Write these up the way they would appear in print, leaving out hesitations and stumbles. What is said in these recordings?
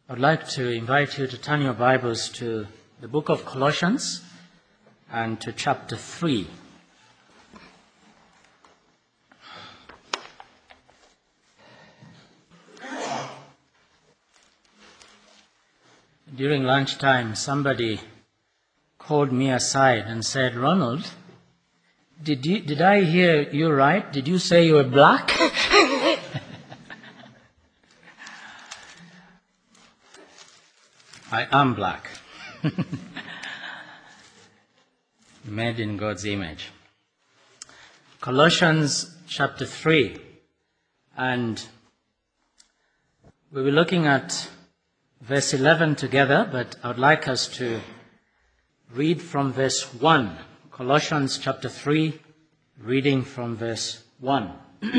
I'd like to invite you to turn your Bibles to the book of Colossians and to chapter 3. During lunchtime, somebody called me aside and said, "Ronald, did I hear you right? Did you say you were black?" I am black. Made in God's image. Colossians chapter 3. And we'll be looking at verse 11 together, but I would like us to read from verse 1. Colossians chapter 3, reading from verse 1.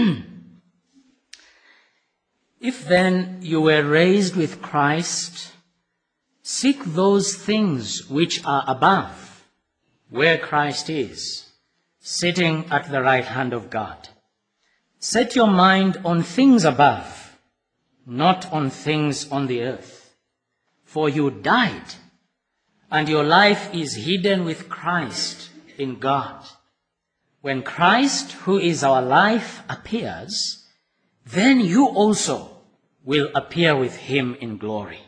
If then you were raised with Christ, seek those things which are above, where Christ is, sitting at the right hand of God. Set your mind on things above, not on things on the earth. For you died, and your life is hidden with Christ in God. When Christ, who is our life, appears, then you also will appear with him in glory.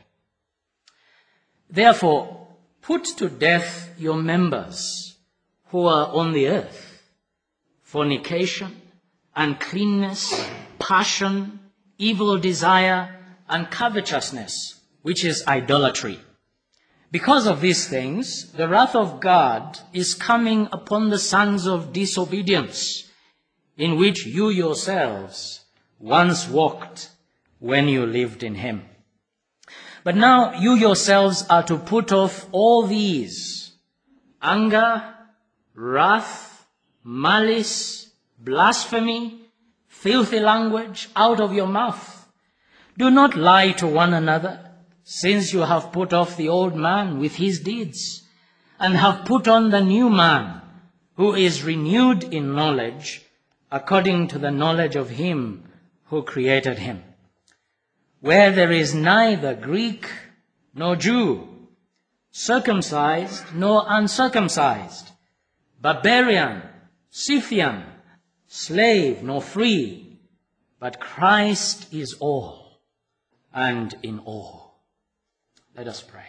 Therefore, put to death your members who are on the earth: fornication, uncleanness, passion, evil desire, and covetousness, which is idolatry. Because of these things, the wrath of God is coming upon the sons of disobedience, in which you yourselves once walked when you lived in him. But now you yourselves are to put off all these: anger, wrath, malice, blasphemy, filthy language out of your mouth. Do not lie to one another, since you have put off the old man with his deeds, and have put on the new man, who is renewed in knowledge, according to the knowledge of him who created him. Where there is neither Greek nor Jew, circumcised nor uncircumcised, barbarian, Scythian, slave nor free, but Christ is all and in all. Let us pray.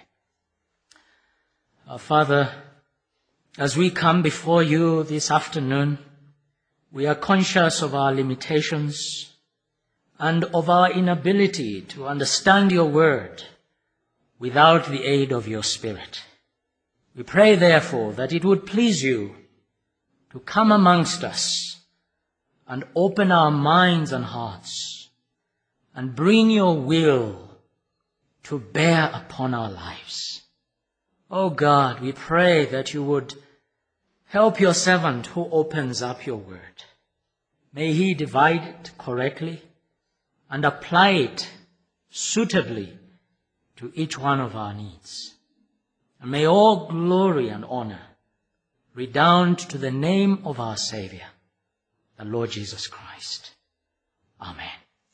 Our Father, as we come before you this afternoon, we are conscious of our limitations and of our inability to understand your word without the aid of your Spirit. We pray, therefore, that it would please you to come amongst us and open our minds and hearts and bring your will to bear upon our lives. Oh God, we pray that you would help your servant who opens up your word. May he divide it correctly and apply it suitably to each one of our needs. And may all glory and honor redound to the name of our Savior, the Lord Jesus Christ. Amen.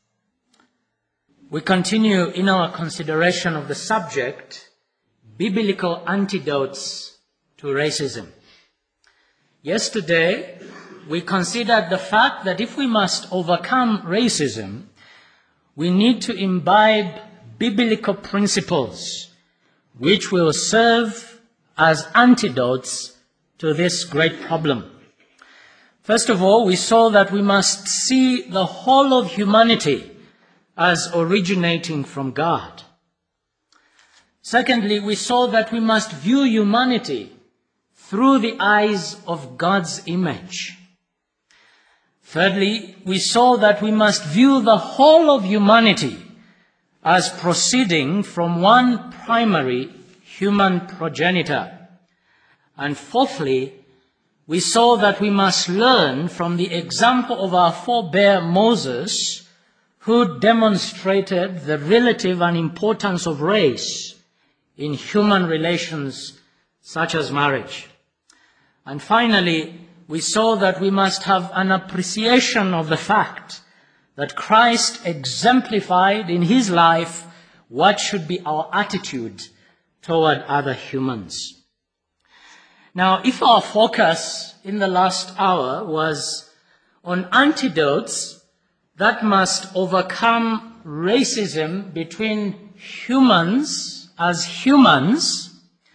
We continue in our consideration of the subject, biblical antidotes to racism. Yesterday, we considered the fact that if we must overcome racism, we need to imbibe biblical principles which will serve as antidotes to this great problem. First of all, we saw that we must see the whole of humanity as originating from God. Secondly, we saw that we must view humanity through the eyes of God's image. Thirdly, we saw that we must view the whole of humanity as proceeding from one primary human progenitor. And fourthly, we saw that we must learn from the example of our forebear Moses, who demonstrated the relative unimportance of race in human relations such as marriage. And finally, we saw that we must have an appreciation of the fact that Christ exemplified in his life what should be our attitude toward other humans. Now, if our focus in the last hour was on antidotes that must overcome racism between humans as humans,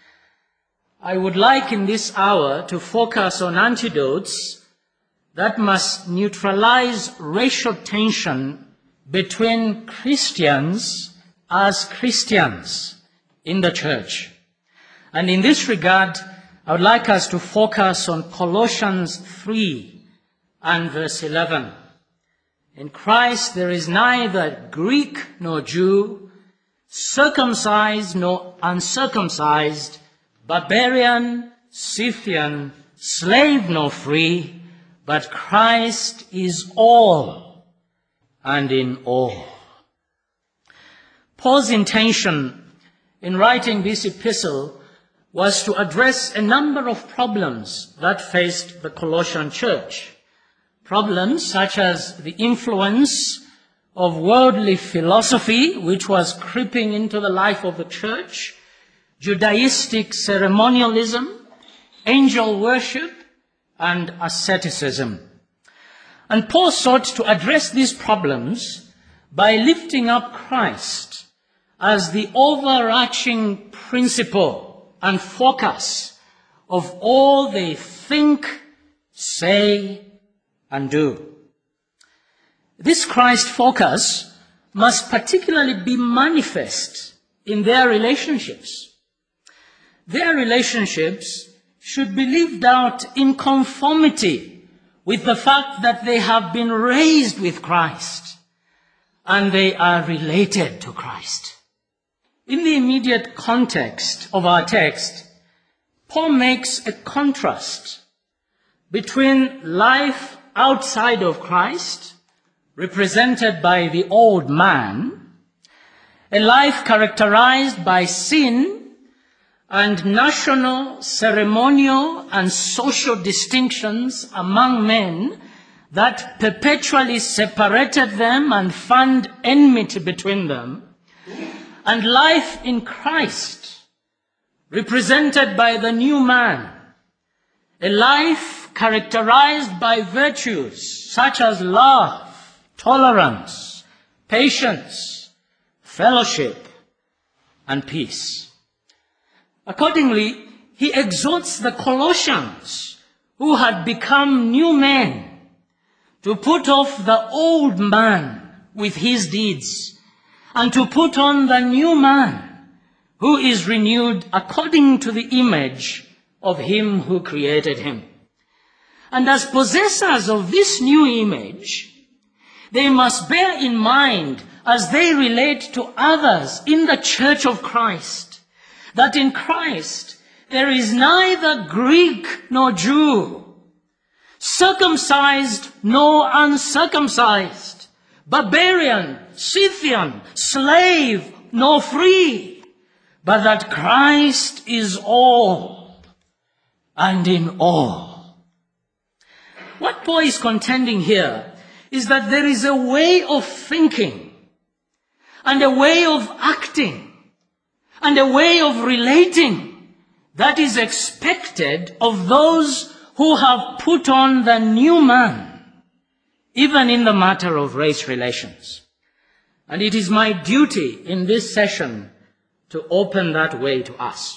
I would like in this hour to focus on antidotes that must neutralize racial tension between Christians as Christians in the church. And in this regard, I would like us to focus on Colossians 3 and verse 11. In Christ there is neither Greek nor Jew, circumcised nor uncircumcised, barbarian, Scythian, slave nor free, but Christ is all and in all. Paul's intention in writing this epistle was to address a number of problems that faced the Colossian church. Problems such as the influence of worldly philosophy, which was creeping into the life of the church, Judaistic ceremonialism, angel worship, and asceticism. And Paul sought to address these problems by lifting up Christ as the overarching principle and focus of all they think, say, and do. This Christ focus must particularly be manifest in their relationships. Their relationships should be lived out in conformity with the fact that they have been raised with Christ and they are related to Christ. In the immediate context of our text, Paul makes a contrast between life outside of Christ, represented by the old man, a life characterized by sin and national, ceremonial, and social distinctions among men that perpetually separated them and fanned enmity between them, and life in Christ, represented by the new man, a life characterized by virtues such as love, tolerance, patience, fellowship, and peace. Accordingly, he exhorts the Colossians, who had become new men, to put off the old man with his deeds, and to put on the new man, who is renewed according to the image of him who created him. And as possessors of this new image, they must bear in mind, as they relate to others in the church of Christ, that in Christ there is neither Greek nor Jew, circumcised nor uncircumcised, barbarian, Scythian, slave nor free, but that Christ is all and in all. What Paul is contending here is that there is a way of thinking and a way of acting and a way of relating that is expected of those who have put on the new man, even in the matter of race relations. And it is my duty in this session to open that way to us.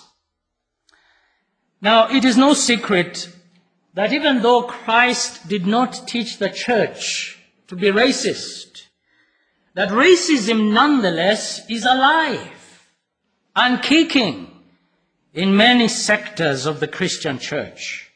Now, it is no secret that even though Christ did not teach the church to be racist, that racism nonetheless is alive and kicking in many sectors of the Christian church.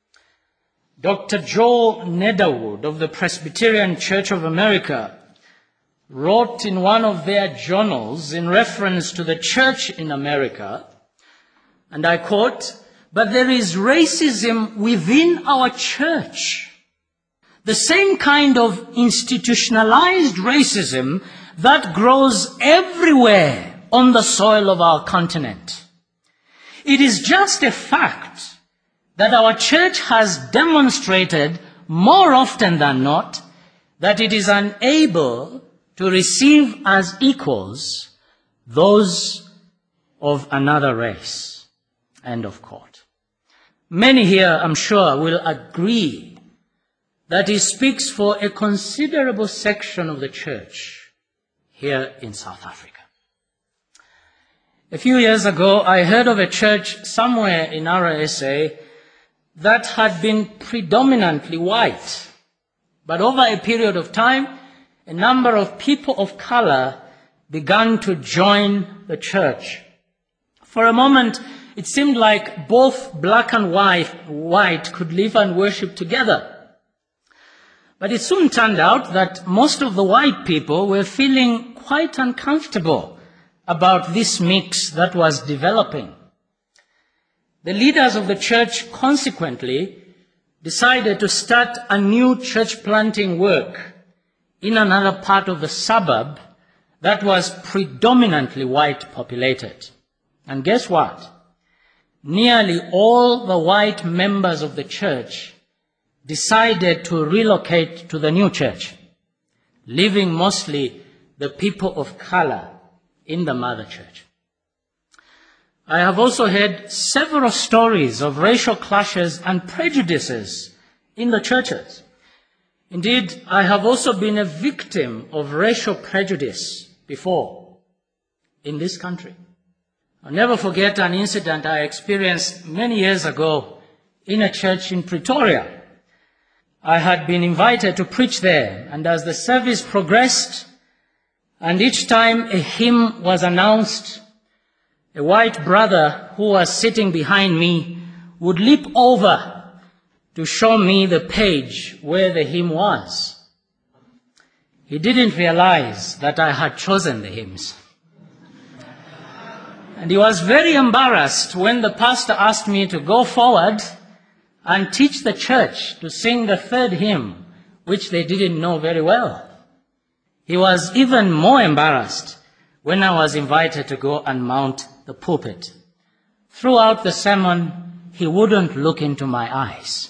Dr. Joel Netherwood of the Presbyterian Church of America wrote in one of their journals in reference to the church in America, and I quote, "But there is racism within our church, the same kind of institutionalized racism that grows everywhere on the soil of our continent. It is just a fact that our church has demonstrated more often than not that it is unable to receive as equals those of another race. End of quote. Many here, I'm sure, will agree that he speaks for a considerable section of the church here in South Africa. A few years ago, I heard of a church somewhere in RSA that had been predominantly white. But over a period of time, a number of people of color began to join the church. For a moment, it seemed like both black and white could live and worship together. But it soon turned out that most of the white people were feeling quite uncomfortable about this mix that was developing. The leaders of the church consequently decided to start a new church planting work in another part of the suburb that was predominantly white populated. And guess what? Nearly all the white members of the church decided to relocate to the new church, leaving mostly the people of color in the mother church. I have also heard several stories of racial clashes and prejudices in the churches. Indeed, I have also been a victim of racial prejudice before in this country. I'll never forget an incident I experienced many years ago in a church in Pretoria. I had been invited to preach there, and as the service progressed, and each time a hymn was announced, a white brother who was sitting behind me would leap over to show me the page where the hymn was. He didn't realize that I had chosen the hymns. And he was very embarrassed when the pastor asked me to go forward and teach the church to sing the third hymn, which they didn't know very well. He was even more embarrassed when I was invited to go and mount the pulpit. Throughout the sermon, he wouldn't look into my eyes.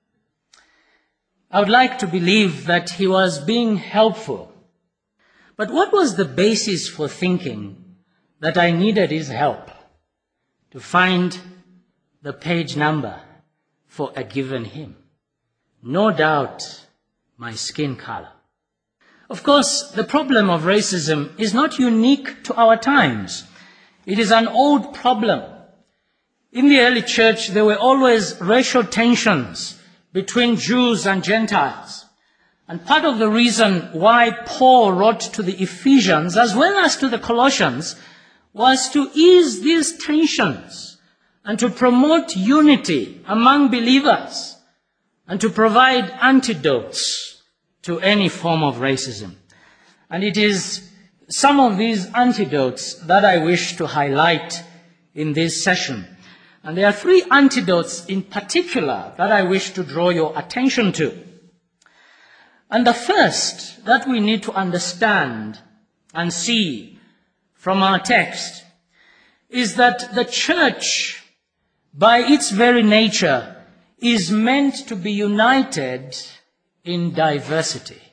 I would like to believe that he was being helpful. But what was the basis for thinking that I needed his help to find the page number for a given hymn? No doubt, my skin color. Of course, the problem of racism is not unique to our times. It is an old problem. In the early church, there were always racial tensions between Jews and Gentiles. And part of the reason why Paul wrote to the Ephesians as well as to the Colossians was to ease these tensions and to promote unity among believers and to provide antidotes to any form of racism. And it is some of these antidotes that I wish to highlight in this session. And there are three antidotes in particular that I wish to draw your attention to. And the first that we need to understand and see from our text is that the church, by its very nature, is meant to be united in diversity.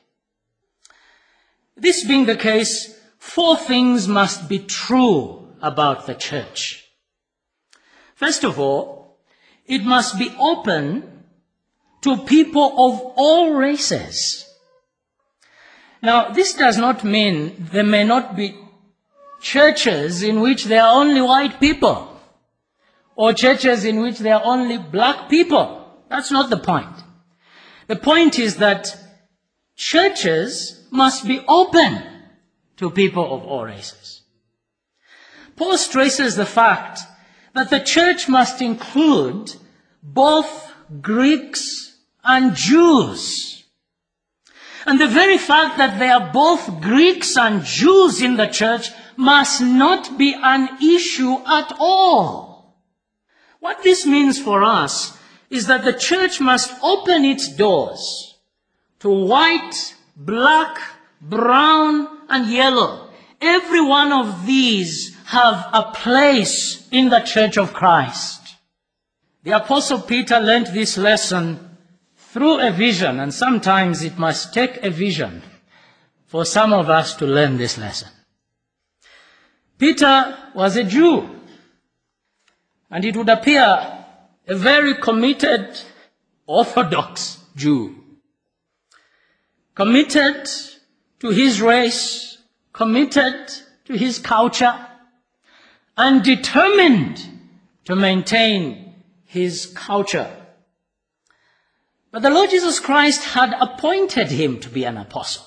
This being the case, four things must be true about the church. First of all, it must be open to people of all races. Now, this does not mean there may not be churches in which there are only white people, or churches in which there are only black people. That's not the point. The point is that churches must be open to people of all races. Paul stresses the fact that the church must include both Greeks and Jews. And the very fact that there are both Greeks and Jews in the church must not be an issue at all. What this means for us is that the church must open its doors to white, black, brown, and yellow. Every one of these have a place in the church of Christ. The Apostle Peter learned this lesson through a vision, and sometimes it must take a vision for some of us to learn this lesson. Peter was a Jew, and it would appear a very committed Orthodox Jew, committed to his race, committed to his culture, and determined to maintain his culture. But the Lord Jesus Christ had appointed him to be an apostle.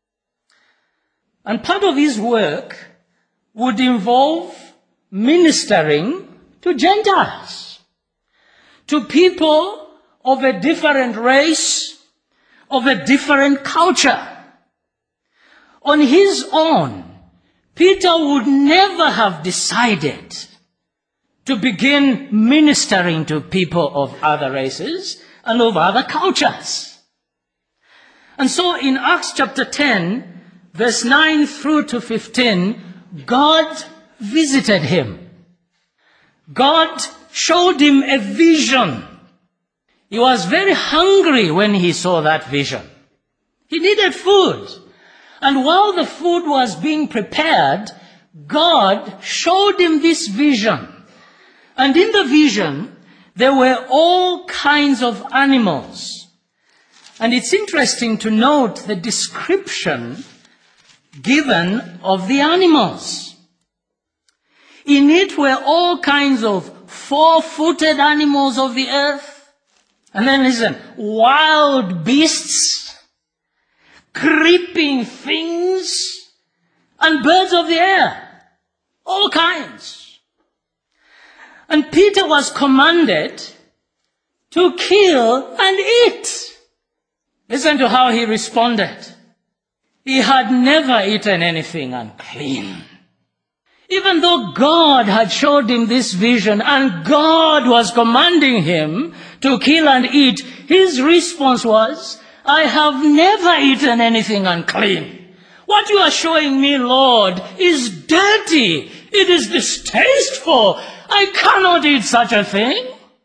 And part of his work would involve ministering to Gentiles, to people of a different race, of a different culture. On his own, Peter would never have decided to begin ministering to people of other races and of other cultures. And so in Acts chapter 10, verse 9 through to 15, God visited him. God showed him a vision. He was very hungry when he saw that vision. He needed food. And while the food was being prepared, God showed him this vision. And in the vision, there were all kinds of animals. And it's interesting to note the description given of the animals. In it were all kinds of four-footed animals of the earth. And then listen, wild beasts, creeping things, and birds of the air. All kinds. And Peter was commanded to kill and eat. Listen to how he responded. He had never eaten anything unclean. Even though God had showed him this vision and God was commanding him to kill and eat, his response was, I have never eaten anything unclean. What you are showing me, Lord, is dirty. It is distasteful. I cannot eat such a thing.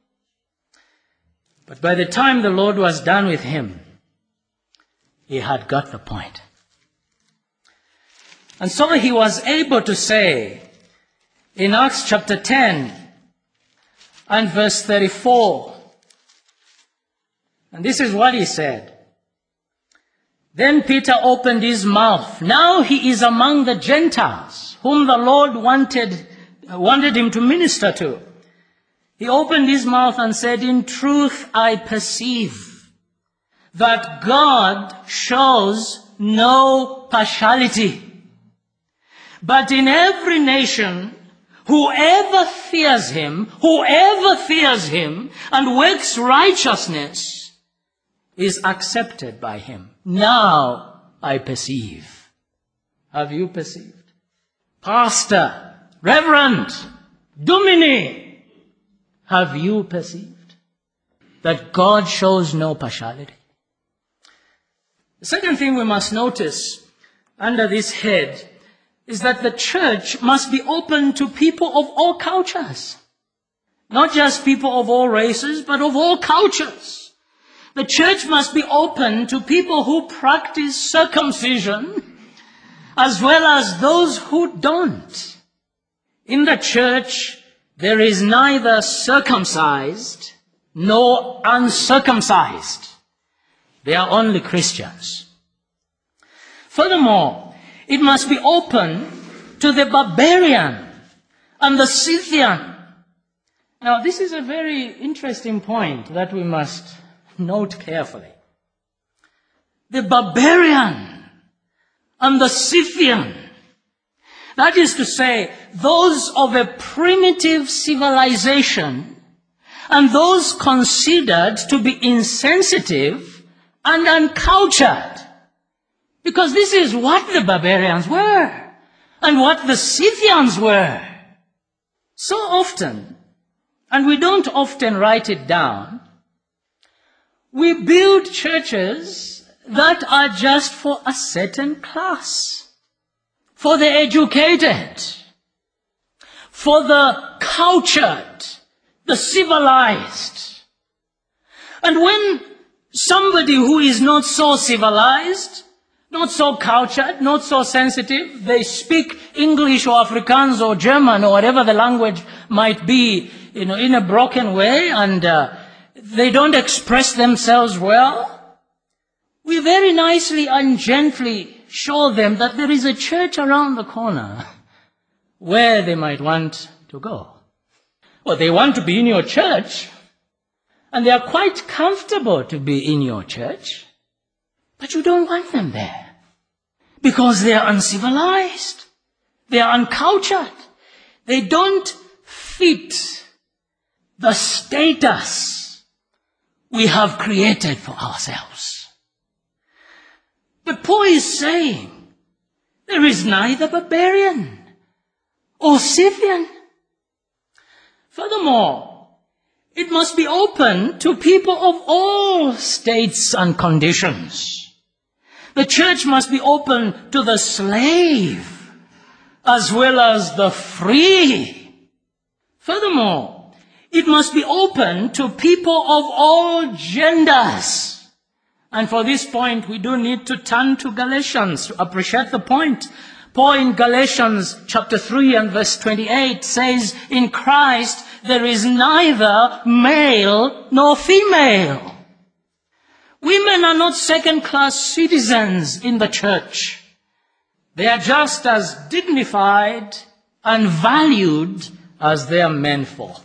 But by the time the Lord was done with him, he had got the point. And so he was able to say in Acts chapter 10 and verse 34, and this is what he said. Then Peter opened his mouth. Now he is among the Gentiles, whom the Lord wanted him to minister to. He opened his mouth and said, in truth I perceive that God shows no partiality. But in every nation, whoever fears him and works righteousness is accepted by him. Now I perceive. Have you perceived? Pastor, Reverend, Domini, have you perceived that God shows no partiality? The second thing we must notice under this head is that the church must be open to people of all cultures. Not just people of all races, but of all cultures. The church must be open to people who practice circumcision as well as those who don't. In the church, there is neither circumcised nor uncircumcised. They are only Christians. Furthermore, it must be open to the barbarian and the Scythian. Now, this is a very interesting point that we must note carefully. The barbarian and the Scythian. That is to say, those of a primitive civilization and those considered to be insensitive and uncultured. Because this is what the barbarians were and what the Scythians were. So often, and we don't often write it down, we build churches that are just for a certain class, for the educated, for the cultured, the civilized. And when somebody who is not so civilized, not so cultured, not so sensitive. They speak English or Afrikaans or German or whatever the language might be, in a broken way, and they don't express themselves well. We very nicely and gently show them that there is a church around the corner where they might want to go. Well, they want to be in your church, and they are quite comfortable to be in your church, but you don't want them there because they are uncivilized, they are uncultured, they don't fit the status we have created for ourselves. But Paul is saying there is neither barbarian or Scythian. Furthermore, it must be open to people of all states and conditions. The church must be open to the slave as well as the free. Furthermore, it must be open to people of all genders. And for this point, we do need to turn to Galatians to appreciate the point. Paul in Galatians chapter 3 and verse 28 says, in Christ there is neither male nor female. Women are not second-class citizens in the church. They are just as dignified and valued as their menfolk.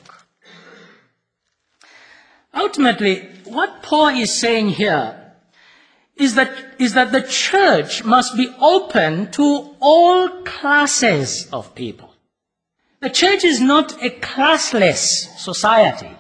Ultimately, what Paul is saying here is that the church must be open to all classes of people. The church is not a classless society,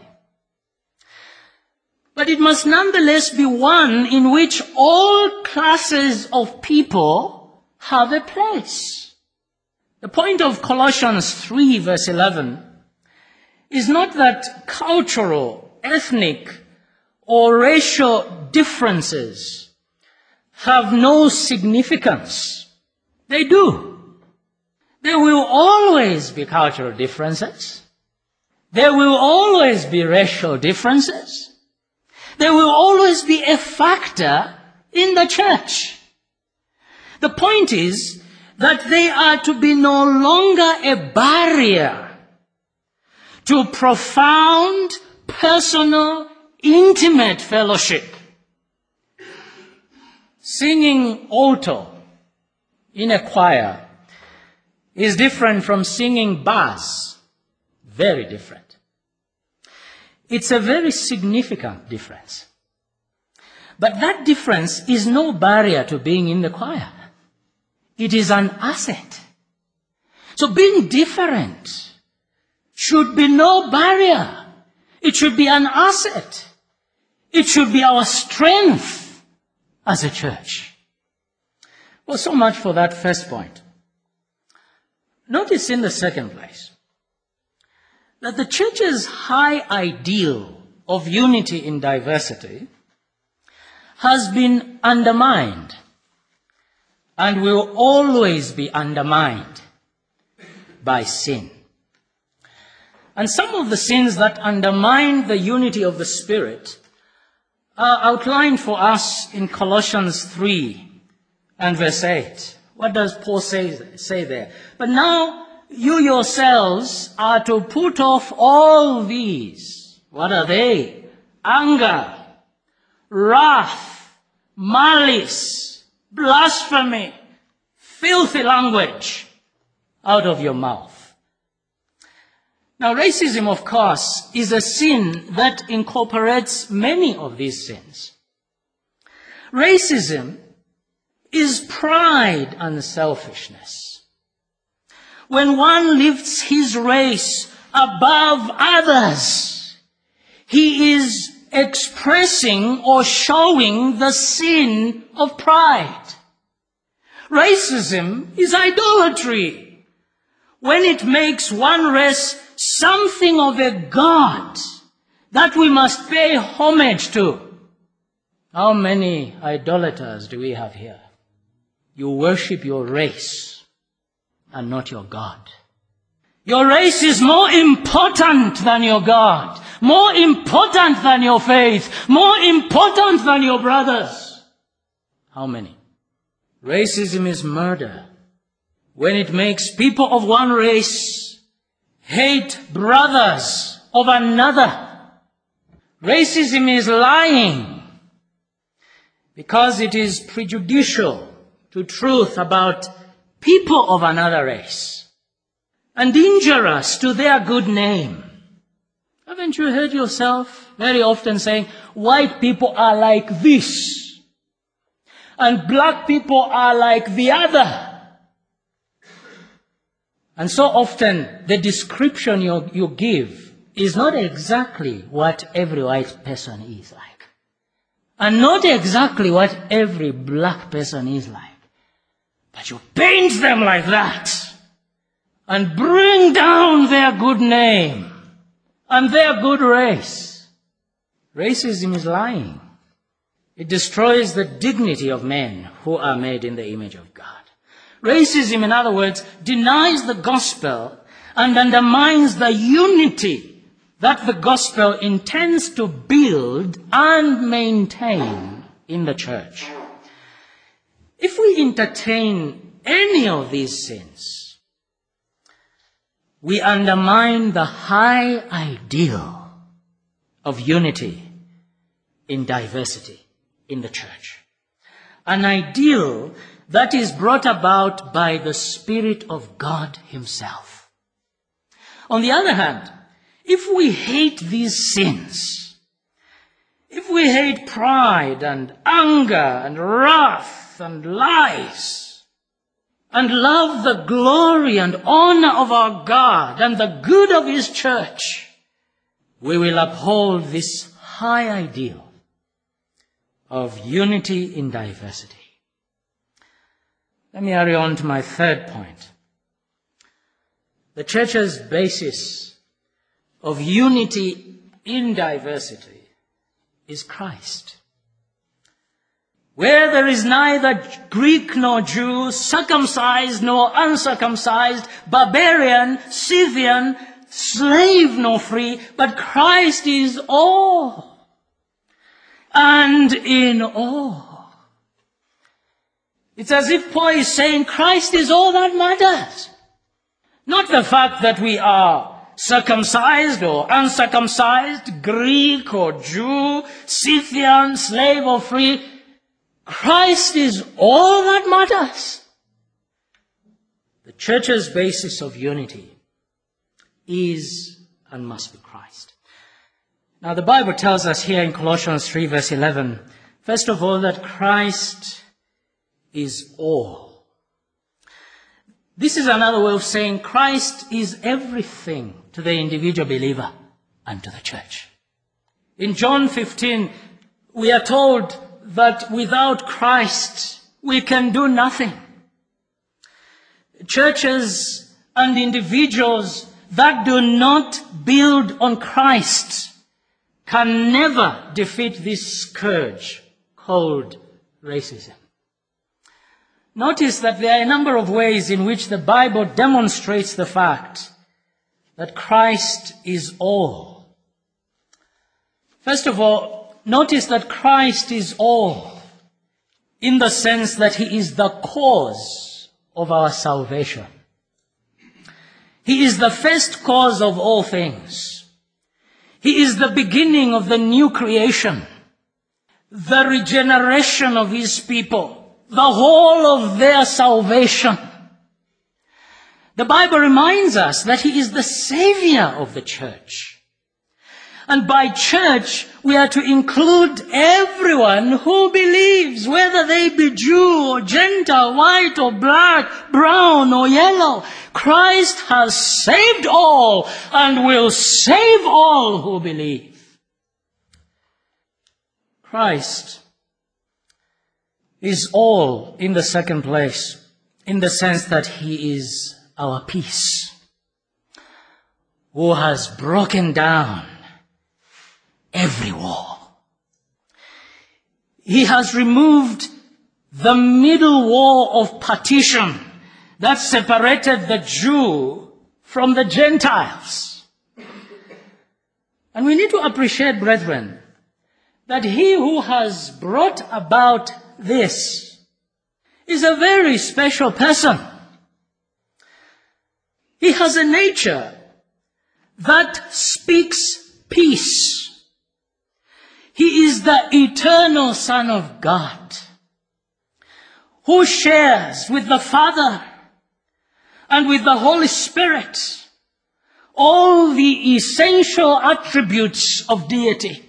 but it must nonetheless be one in which all classes of people have a place. The point of Colossians 3 verse 11 is not that cultural, ethnic, or racial differences have no significance. They do. There will always be cultural differences. There will always be racial differences. There will always be a factor in the church. The point is that they are to be no longer a barrier to profound, personal, intimate fellowship. Singing alto in a choir is different from singing bass. Very different. It's a very significant difference. But that difference is no barrier to being in the choir. It is an asset. So being different should be no barrier. It should be an asset. It should be our strength as a church. Well, so much for that first point. Notice in the second place that the church's high ideal of unity in diversity has been undermined and will always be undermined by sin. And some of the sins that undermine the unity of the Spirit are outlined for us in Colossians 3 and verse 8. What does Paul say there? But now you yourselves are to put off all these. What are they? Anger, wrath, malice, blasphemy, filthy language out of your mouth. Now, racism, of course, is a sin that incorporates many of these sins. Racism is pride and selfishness. When one lifts his race above others, he is expressing or showing the sin of pride. Racism is idolatry when it makes one race something of a god that we must pay homage to. How many idolaters do we have here? You worship your race and not your God. Your race is more important than your God, more important than your faith, more important than your brothers. How many? Racism is murder when it makes people of one race hate brothers of another. Racism is lying because it is prejudicial to truth about people of another race and injurious to their good name. Haven't you heard yourself very often saying, white people are like this, and black people are like the other? And so often the description you give is not exactly what every white person is like, and not exactly what every black person is like. But you paint them like that and bring down their good name and their good race. Racism is lying. It destroys the dignity of men who are made in the image of God. Racism, in other words, denies the gospel and undermines the unity that the gospel intends to build and maintain in the church. If we entertain any of these sins, we undermine the high ideal of unity in diversity in the church. An ideal that is brought about by the Spirit of God Himself. On the other hand, if we hate these sins, if we hate pride and anger and wrath and lies, and love the glory and honor of our God and the good of His church, we will uphold this high ideal of unity in diversity. Let me hurry on to my third point. The church's basis of unity in diversity is Christ. Where there is neither Greek nor Jew, circumcised nor uncircumcised, barbarian, Scythian, slave nor free, but Christ is all and in all. It's as if Paul is saying Christ is all that matters. Not the fact that we are circumcised or uncircumcised, Greek or Jew, Scythian, slave or free. Christ is all that matters. The church's basis of unity is and must be Christ. Now the Bible tells us here in Colossians 3 verse 11, first of all, that Christ is all. This is another way of saying Christ is everything to the individual believer and to the church. In John 15, we are told that without Christ, we can do nothing. Churches and individuals that do not build on Christ can never defeat this scourge called racism. Notice that there are a number of ways in which the Bible demonstrates the fact that Christ is all. First of all, notice that Christ is all in the sense that He is the cause of our salvation. He is the first cause of all things. He is the beginning of the new creation, the regeneration of His people, the whole of their salvation. The Bible reminds us that He is the Savior of the church. And by church, we are to include everyone who believes, whether they be Jew or Gentile, white or black, brown or yellow. Christ has saved all and will save all who believe. Christ is all in the second place, in the sense that He is our peace, who has broken down every wall. He has removed the middle wall of partition that separated the Jew from the Gentiles. And we need to appreciate, brethren, that He who has brought about this is a very special person. He has a nature that speaks peace. He is the eternal Son of God, who shares with the Father and with the Holy Spirit all the essential attributes of deity.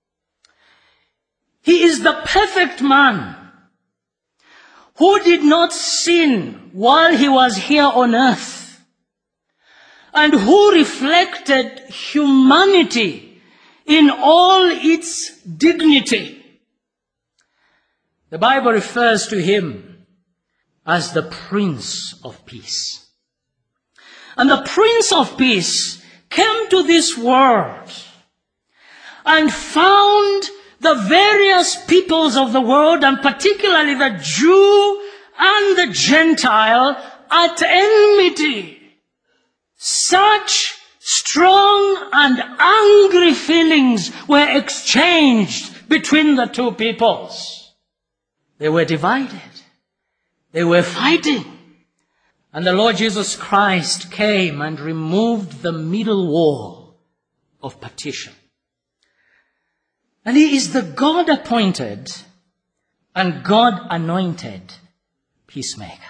He is the perfect man who did not sin while he was here on earth, and who reflected humanity in all its dignity. The Bible refers to him as the Prince of Peace. And the Prince of Peace came to this world and found the various peoples of the world, and particularly the Jew and the Gentile, at enmity. Such strong and angry feelings were exchanged between the two peoples. They were divided. They were fighting. And the Lord Jesus Christ came and removed the middle wall of partition. And he is the God-appointed and God-anointed peacemaker.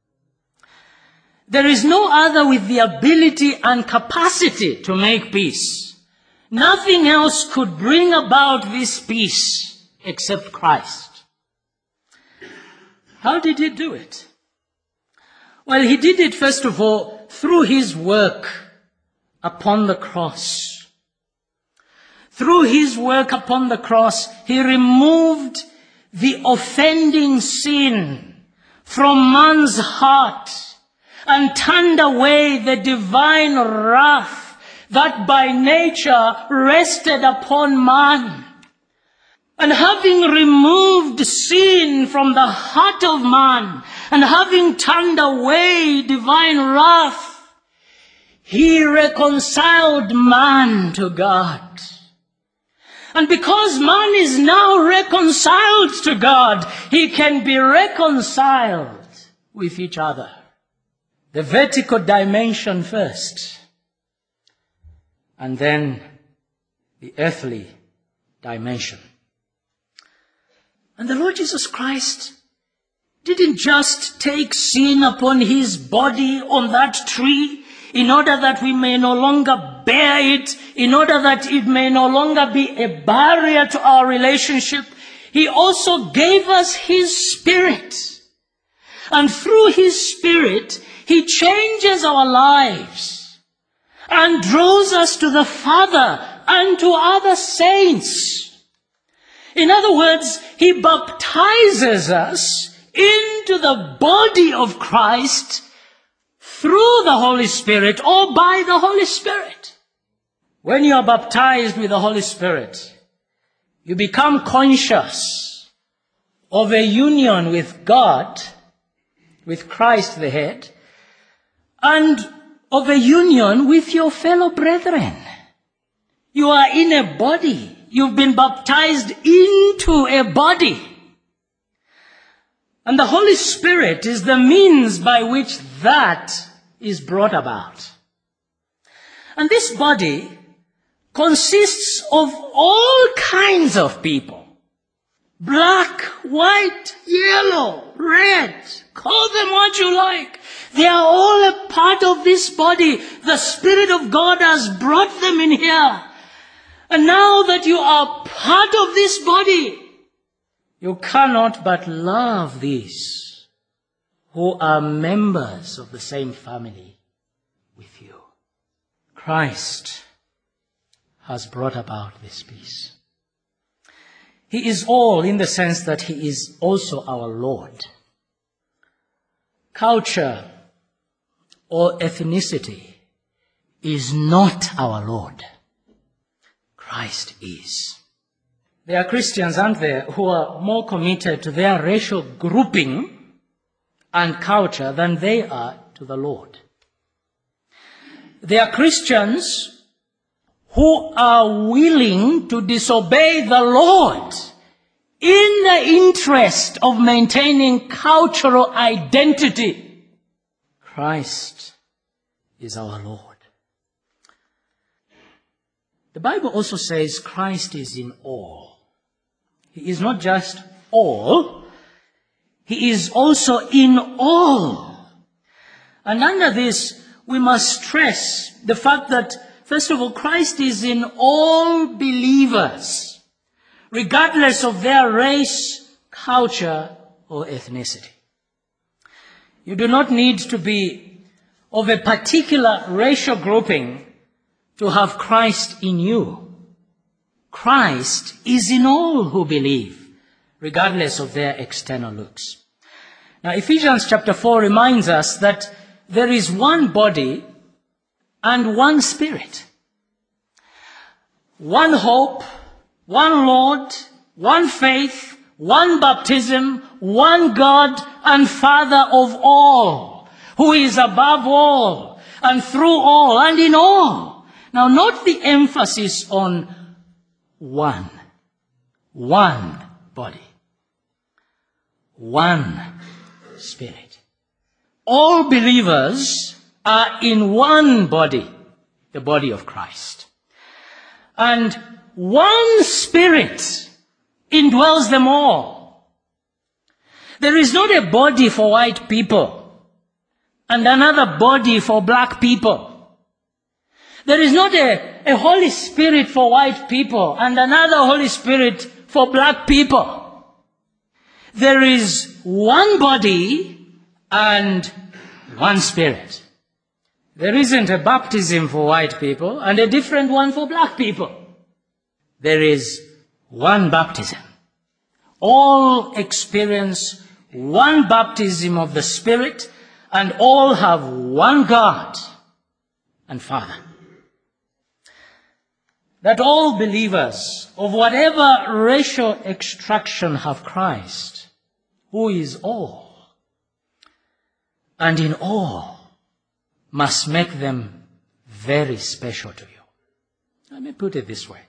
There is no other with the ability and capacity to make peace. Nothing else could bring about this peace except Christ. How did he do it? Well, he did it, first of all, through his work upon the cross. Through his work upon the cross, he removed the offending sin from man's heart and turned away the divine wrath that by nature rested upon man. And having removed sin from the heart of man, and having turned away divine wrath, he reconciled man to God. And because man is now reconciled to God, he can be reconciled with each other. The vertical dimension first, and then the earthly dimension. And the Lord Jesus Christ didn't just take sin upon his body on that tree in order that we may no longer bear it, in order that it may no longer be a barrier to our relationship. He also gave us his Spirit. And through his Spirit, he changes our lives and draws us to the Father and to other saints. In other words, he baptizes us into the body of Christ through the Holy Spirit or by the Holy Spirit. When you are baptized with the Holy Spirit, you become conscious of a union with God, with Christ the head, and of a union with your fellow brethren. You are in a body. You've been baptized into a body. And the Holy Spirit is the means by which that is brought about. And this body consists of all kinds of people. Black, white, yellow, red, call them what you like. They are all a part of this body. The Spirit of God has brought them in here. And now that you are part of this body, you cannot but love these who are members of the same family with you. Christ has brought about this peace. He is all in the sense that he is also our Lord. Culture or ethnicity is not our Lord. Christ is. There are Christians, aren't there, who are more committed to their racial grouping and culture than they are to the Lord. There are Christians who are willing to disobey the Lord in the interest of maintaining cultural identity, Christ is our Lord. The Bible also says Christ is in all. He is not just all, He is also in all. And under this, we must stress the fact that, first of all, Christ is in all believers, regardless of their race, culture, or ethnicity. You do not need to be of a particular racial grouping to have Christ in you. Christ is in all who believe, regardless of their external looks. Now, Ephesians chapter 4 reminds us that there is one body and one Spirit, one hope, one Lord, one faith, one baptism, one God and Father of all, who is above all and through all and in all. Now, note the emphasis on one body, one Spirit. All believers are in one body, the body of Christ. And one Spirit indwells them all. There is not a body for white people and another body for black people. There is not a Holy Spirit for white people and another Holy Spirit for black people. There is one body and one Spirit. There isn't a baptism for white people and a different one for black people. There is one baptism. All experience one baptism of the Spirit, and all have one God and Father. That all believers of whatever racial extraction have Christ, who is all, and in all, must make them very special to you. Let me put it this way.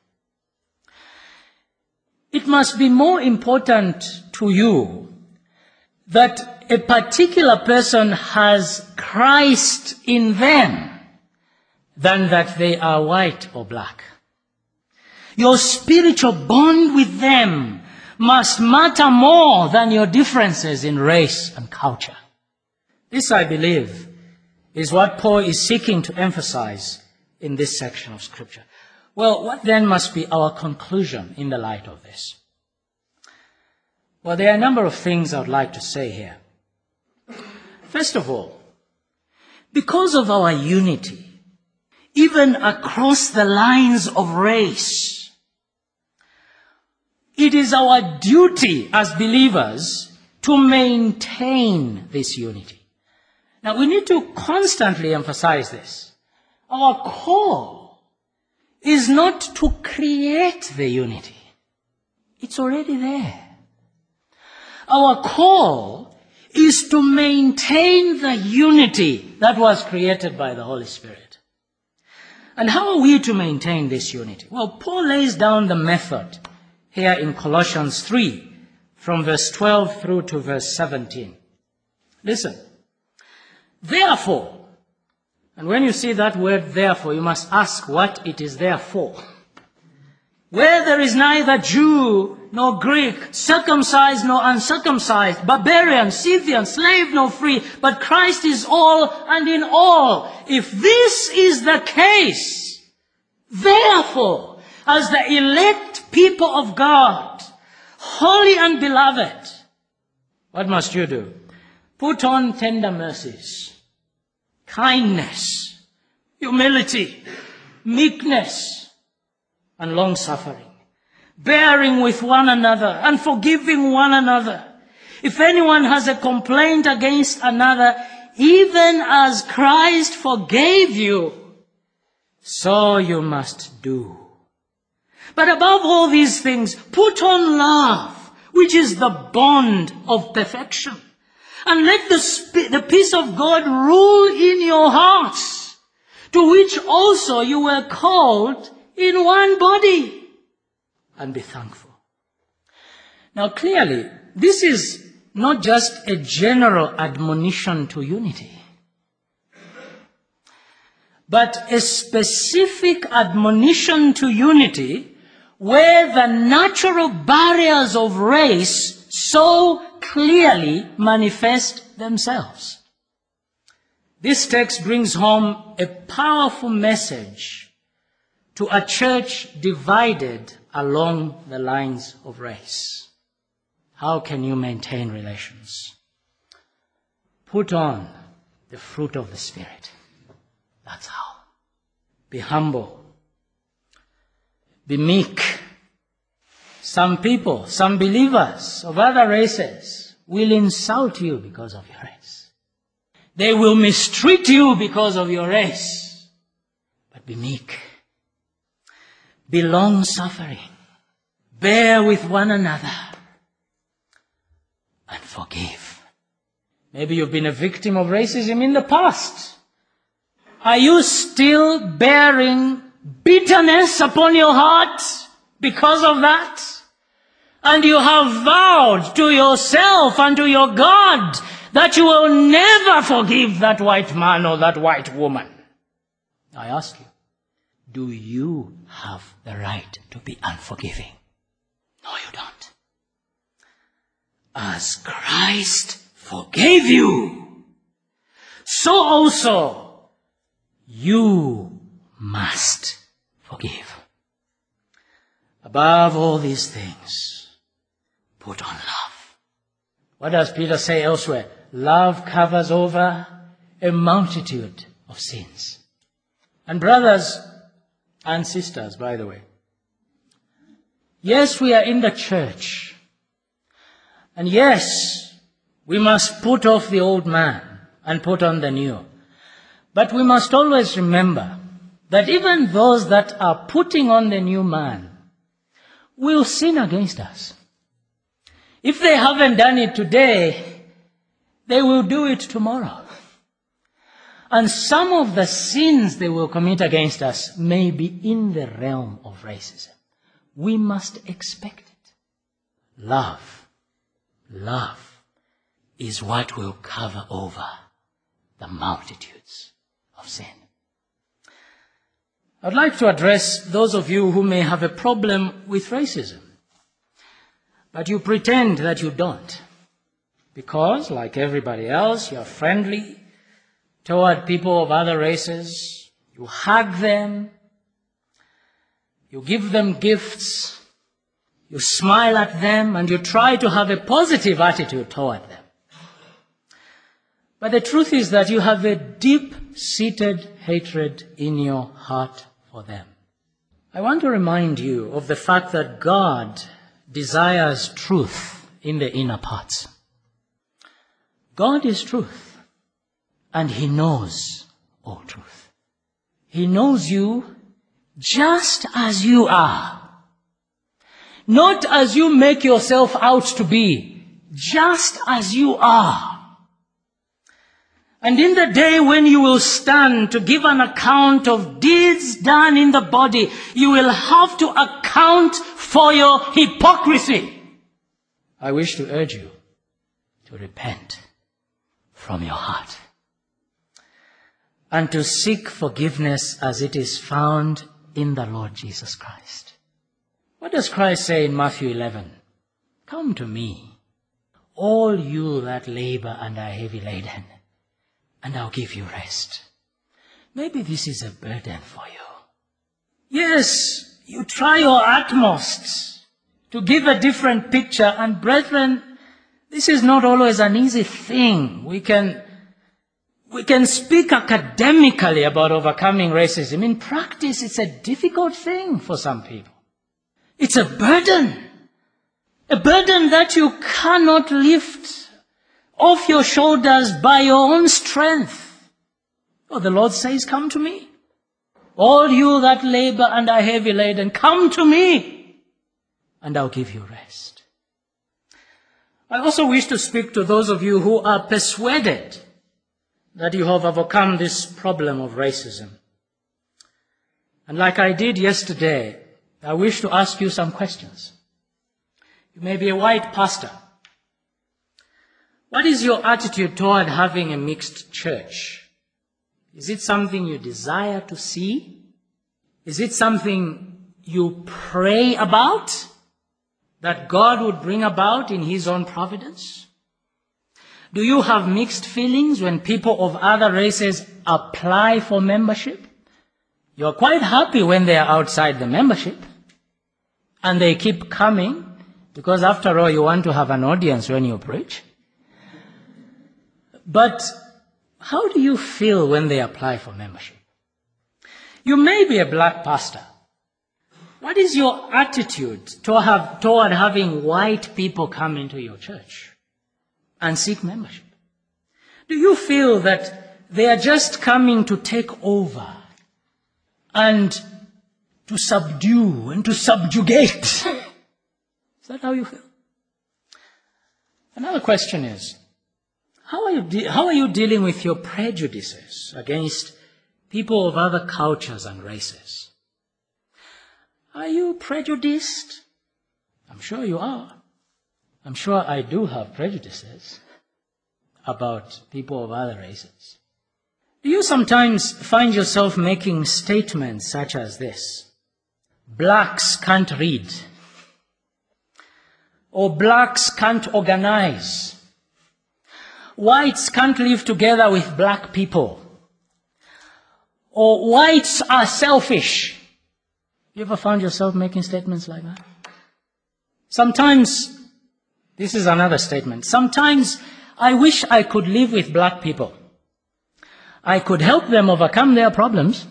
It must be more important to you that a particular person has Christ in them than that they are white or black. Your spiritual bond with them must matter more than your differences in race and culture. This, I believe, is what Paul is seeking to emphasize in this section of Scripture. Well, what then must be our conclusion in the light of this? Well, there are a number of things I would like to say here. First of all, because of our unity, even across the lines of race, it is our duty as believers to maintain this unity. Now, we need to constantly emphasize this. Our call is not to create the unity. It's already there. Our call is to maintain the unity that was created by the Holy Spirit. And how are we to maintain this unity? Well, Paul lays down the method here in Colossians 3, from verse 12 through to verse 17. Listen. Therefore, and when you see that word therefore, you must ask what it is there for. Where there is neither Jew nor Greek, circumcised nor uncircumcised, barbarian, Scythian, slave nor free, but Christ is all and in all. If this is the case, therefore, as the elect people of God, holy and beloved, what must you do? Put on tender mercies, kindness, humility, meekness, and long-suffering, bearing with one another and forgiving one another. If anyone has a complaint against another, even as Christ forgave you, so you must do. But above all these things, put on love, which is the bond of perfection. And let the peace of God rule in your hearts, to which also you were called in one body. And be thankful. Now clearly, this is not just a general admonition to unity, but a specific admonition to unity where the natural barriers of race so clearly manifest themselves. This text brings home a powerful message to a church divided along the lines of race. How can you maintain relations? Put on the fruit of the Spirit. That's how. Be humble. Be meek. Some people, some believers of other races will insult you because of your race. They will mistreat you because of your race. But be meek. Be long-suffering. Bear with one another. And forgive. Maybe you've been a victim of racism in the past. Are you still bearing bitterness upon your heart because of that? And you have vowed to yourself and to your God that you will never forgive that white man or that white woman. I ask you, do you have the right to be unforgiving? No, you don't. As Christ forgave you, so also you must forgive. Above all these things, put on love. What does Peter say elsewhere? Love covers over a multitude of sins. And brothers and sisters, by the way, yes, we are in the church. And yes, we must put off the old man and put on the new. But we must always remember that even those that are putting on the new man will sin against us. If they haven't done it today, they will do it tomorrow. And some of the sins they will commit against us may be in the realm of racism. We must expect it. Love is what will cover over the multitudes of sin. I'd like to address those of you who may have a problem with racism, but you pretend that you don't, because, like everybody else, you're friendly toward people of other races, you hug them, you give them gifts, you smile at them, and you try to have a positive attitude toward them. But the truth is that you have a deep-seated hatred in your heart for them. I want to remind you of the fact that God desires truth in the inner parts. God is truth, and He knows all truth. He knows you just as you are. Not as you make yourself out to be, just as you are. And in the day when you will stand to give an account of deeds done in the body, you will have to account for your hypocrisy. I wish to urge you to repent from your heart and to seek forgiveness as it is found in the Lord Jesus Christ. What does Christ say in Matthew 11? Come to me, all you that labor and are heavy laden, and I'll give you rest. Maybe this is a burden for you. Yes, you try your utmost to give a different picture, and brethren, this is not always an easy thing. We can speak academically about overcoming racism. In practice, it's a difficult thing for some people. It's a burden that you cannot lift off your shoulders by your own strength. Oh, the Lord says, come to me. All you that labor and are heavy laden, come to me, and I'll give you rest. I also wish to speak to those of you who are persuaded that you have overcome this problem of racism. And like I did yesterday, I wish to ask you some questions. You may be a white pastor. What is your attitude toward having a mixed church? Is it something you desire to see? Is it something you pray about that God would bring about in His own providence? Do you have mixed feelings when people of other races apply for membership? You're quite happy when they are outside the membership and they keep coming because after all you want to have an audience when you preach. But how do you feel when they apply for membership? You may be a black pastor. What is your attitude toward having white people come into your church and seek membership? Do you feel that they are just coming to take over and to subdue and to subjugate? Is that how you feel? Another question is, how are you dealing with your prejudices against people of other cultures and races? Are you prejudiced? I'm sure you are. I'm sure I do have prejudices about people of other races. Do you sometimes find yourself making statements such as this? Blacks can't read. Or blacks can't organize. Whites can't live together with black people. Or whites are selfish. You ever found yourself making statements like that? Sometimes, this is another statement, sometimes I wish I could live with black people. I could help them overcome their problems.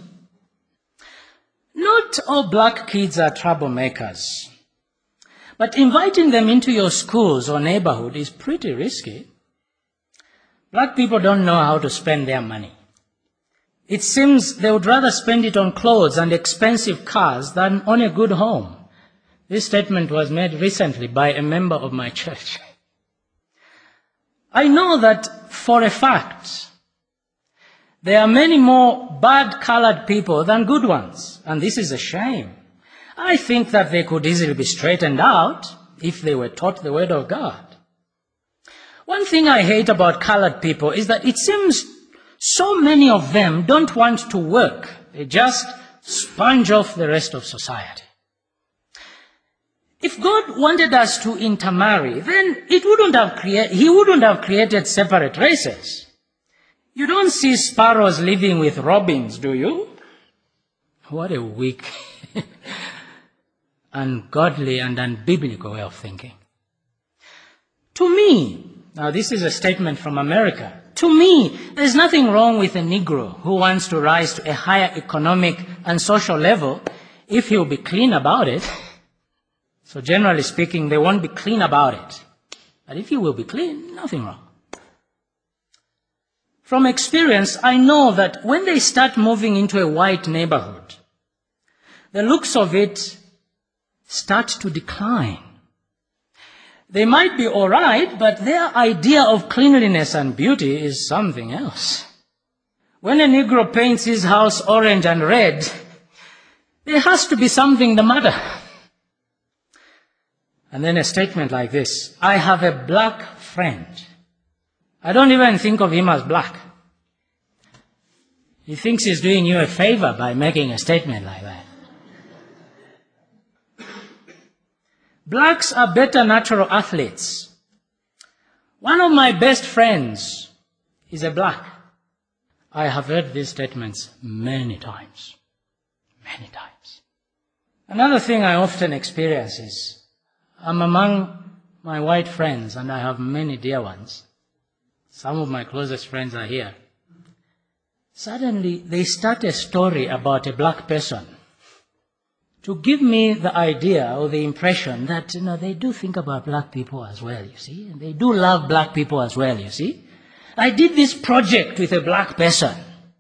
Not all black kids are troublemakers. But inviting them into your schools or neighborhood is pretty risky. Black people don't know how to spend their money. It seems they would rather spend it on clothes and expensive cars than on a good home. This statement was made recently by a member of my church. I know that for a fact, there are many more bad-colored people than good ones, and this is a shame. I think that they could easily be straightened out if they were taught the Word of God. One thing I hate about colored people is that it seems so many of them don't want to work. They just sponge off the rest of society. If God wanted us to intermarry, then He wouldn't have created separate races. You don't see sparrows living with robins, do you? What a weak, ungodly and unbiblical way of thinking. To me, now this is a statement from America, to me, there's nothing wrong with a Negro who wants to rise to a higher economic and social level if he'll be clean about it. So generally speaking, they won't be clean about it. But if he will be clean, nothing wrong. From experience, I know that when they start moving into a white neighborhood, the looks of it start to decline. They might be all right, but their idea of cleanliness and beauty is something else. When a Negro paints his house orange and red, there has to be something the matter. And then a statement like this, I have a black friend. I don't even think of him as black. He thinks he's doing you a favor by making a statement like that. Blacks are better natural athletes. One of my best friends is a black. I have heard these statements many times. Many times. Another thing I often experience is I'm among my white friends, and I have many dear ones. Some of my closest friends are here. Suddenly, they start a story about a black person to give me the idea or the impression that, they do think about black people as well, you see. And they do love black people as well, you see. I did this project with a black person.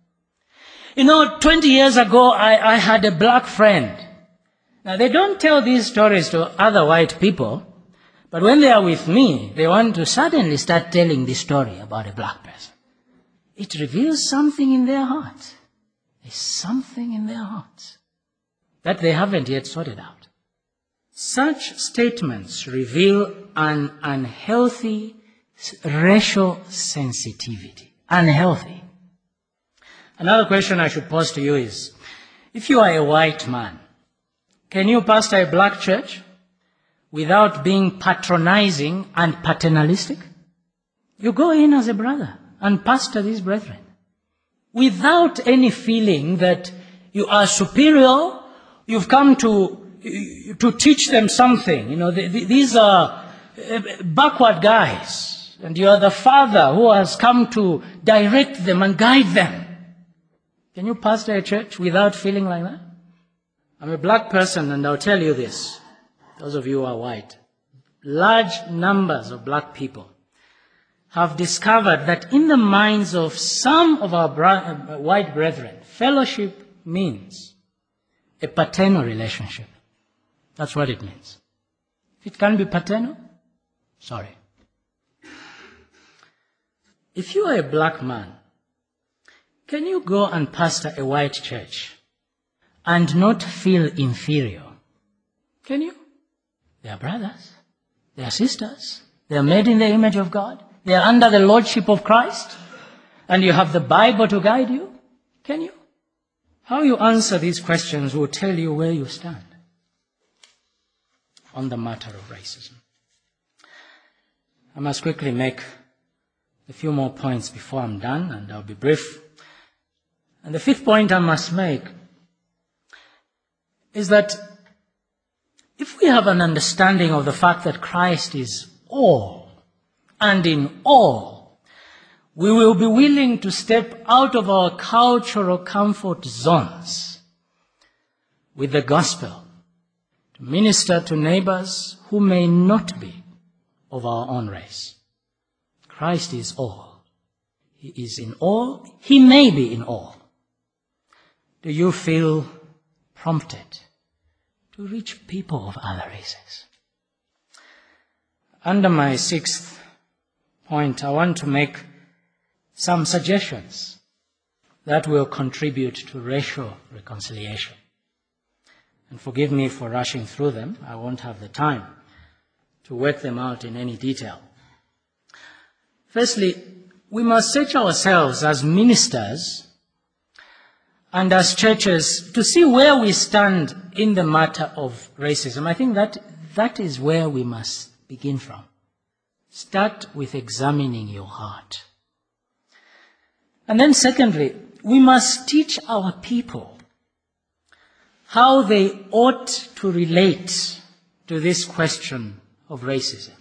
20 years ago, I had a black friend. Now, they don't tell these stories to other white people, but when they are with me, they want to suddenly start telling this story about a black person. It reveals something in their heart. There's something in their hearts that they haven't yet sorted out. Such statements reveal an unhealthy racial sensitivity. Unhealthy. Another question I should pose to you is, if you are a white man, can you pastor a black church without being patronizing and paternalistic? You go in as a brother and pastor these brethren without any feeling that you are superior. You've come to teach them something. You know, these are backward guys, and you are the father who has come to direct them and guide them. Can you pastor a church without feeling like that? I'm a black person, and I'll tell you this, those of you who are white. Large numbers of black people have discovered that in the minds of some of our white brethren, fellowship means a paternal relationship. That's what it means. If it can be paternal, sorry. If you are a black man, can you go and pastor a white church and not feel inferior? Can you? They are brothers. They are sisters. They are made in the image of God. They are under the lordship of Christ. And you have the Bible to guide you. Can you? How you answer these questions will tell you where you stand on the matter of racism. I must quickly make a few more points before I'm done, and I'll be brief. And the fifth point I must make is that if we have an understanding of the fact that Christ is all and in all, we will be willing to step out of our cultural comfort zones with the gospel to minister to neighbors who may not be of our own race. Christ is all. He is in all. He may be in all. Do you feel prompted to reach people of other races? Under my sixth point, I want to make some suggestions that will contribute to racial reconciliation. And forgive me for rushing through them. I won't have the time to work them out in any detail. Firstly, we must search ourselves as ministers and as churches to see where we stand in the matter of racism. I think that is where we must begin from. Start with examining your heart. And then secondly, we must teach our people how they ought to relate to this question of racism.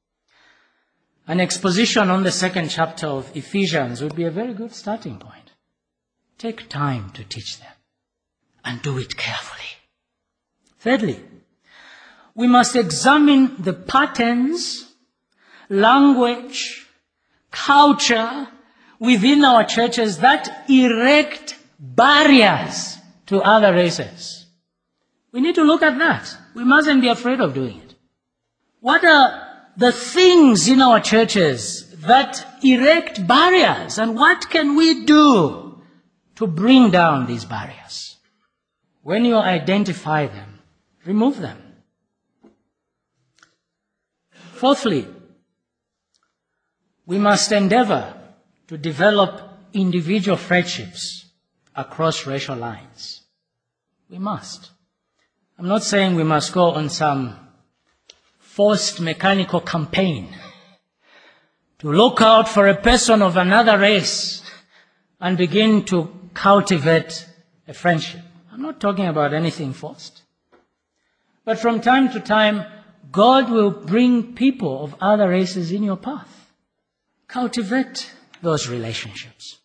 An exposition on the second chapter of Ephesians would be a very good starting point. Take time to teach them and do it carefully. Thirdly, we must examine the patterns, language, culture within our churches that erect barriers to other races. We need to look at that. We mustn't be afraid of doing it. What are the things in our churches that erect barriers, and what can we do to bring down these barriers? When you identify them, remove them. Fourthly, we must endeavor to develop individual friendships across racial lines. We must. I'm not saying we must go on some forced mechanical campaign to look out for a person of another race and begin to cultivate a friendship. I'm not talking about anything forced. But from time to time, God will bring people of other races in your path. Cultivate those relationships.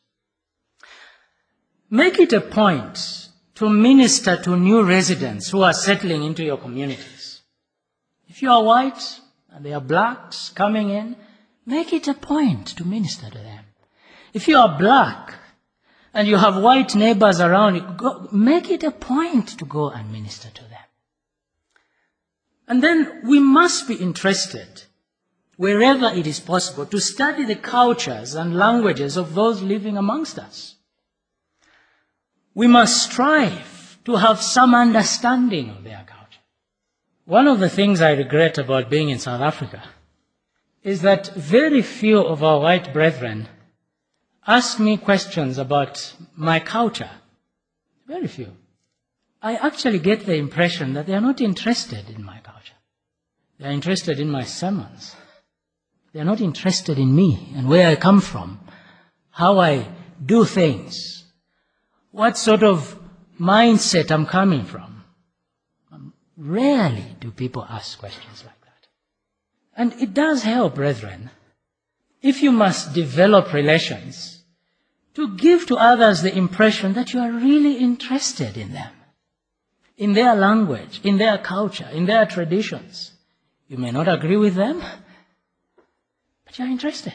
Make it a point to minister to new residents who are settling into your communities. If you are white and they are blacks coming in, make it a point to minister to them. If you are black and you have white neighbors around you, make it a point to go and minister to them. And then we must be interested, wherever it is possible, to study the cultures and languages of those living amongst us. We must strive to have some understanding of their culture. One of the things I regret about being in South Africa is that very few of our white brethren ask me questions about my culture. Very few. I actually get the impression that they are not interested in my culture. They are interested in my sermons. They are not interested in me and where I come from, how I do things, what sort of mindset I'm coming from. Rarely do people ask questions like that. And it does help, brethren, if you must develop relations, to give to others the impression that you are really interested in them, in their language, in their culture, in their traditions. You may not agree with them, but you are interested.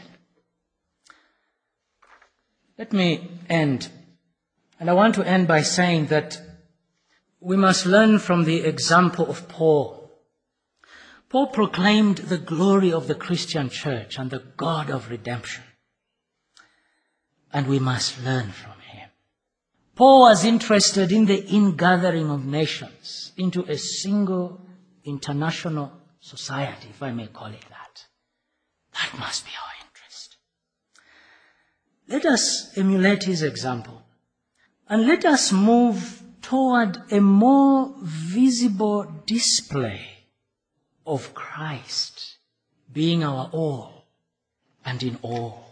Let me end. And I want to end by saying that we must learn from the example of Paul. Paul proclaimed the glory of the Christian church and the God of redemption. And we must learn from him. Paul was interested in the ingathering of nations into a single international society, if I may call it that. That must be our interest. Let us emulate his example, and let us move toward a more visible display of Christ being our all and in all.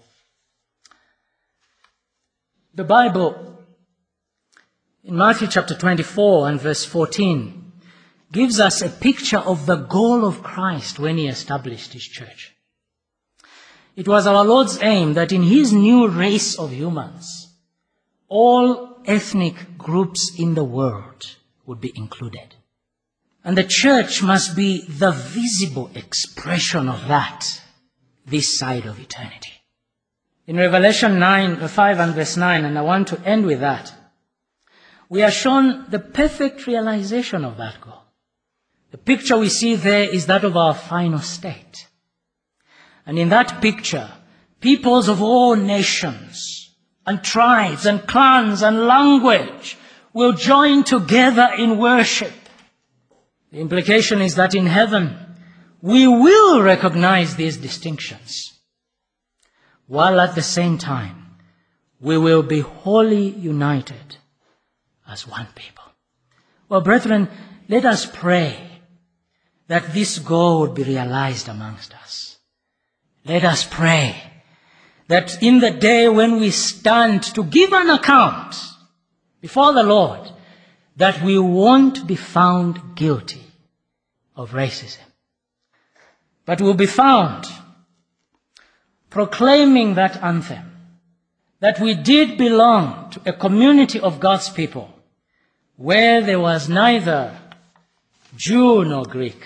The Bible, in Matthew chapter 24 and verse 14, gives us a picture of the goal of Christ when he established his church. It was our Lord's aim that in his new race of humans, all ethnic groups in the world would be included. And the church must be the visible expression of that this side of eternity. In Revelation 5 and verse 9, and I want to end with that, we are shown the perfect realization of that goal. The picture we see there is that of our final state. And in that picture, peoples of all nations and tribes and clans and language will join together in worship. The implication is that in heaven, we will recognize these distinctions, while at the same time, we will be wholly united as one people. Well, brethren, let us pray that this goal would be realized amongst us. Let us pray that in the day when we stand to give an account before the Lord, that we won't be found guilty of racism, but will be found proclaiming that anthem, that we did belong to a community of God's people where there was neither Jew nor Greek,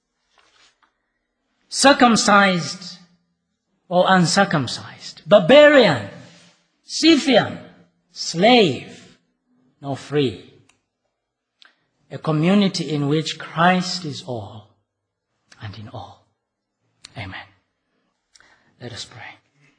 circumcised or uncircumcised, barbarian, Scythian, slave, nor free. A community in which Christ is all and in all. Amen. Let us pray.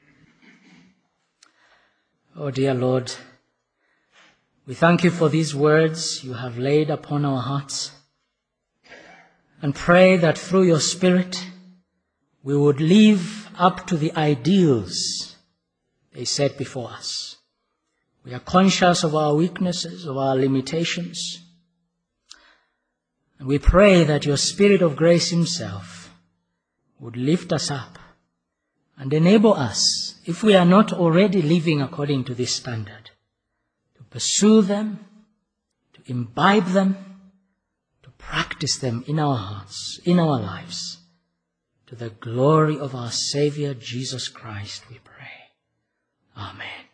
Oh dear Lord, we thank you for these words you have laid upon our hearts, and pray that through your Spirit we would live up to the ideals they set before us. We are conscious of our weaknesses, of our limitations, and we pray that your Spirit of grace himself would lift us up and enable us, if we are not already living according to this standard, to pursue them, to imbibe them, to practice them in our hearts, in our lives. To the glory of our Savior, Jesus Christ, we pray. Amen.